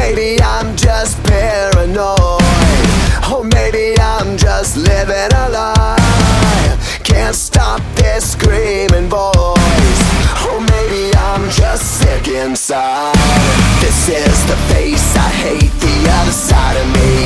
maybe I'm just paranoid. Or maybe I'm just living a lie. Can't stop this screaming voice. Or maybe I'm just sick inside. This is the face I hate, the other side of me.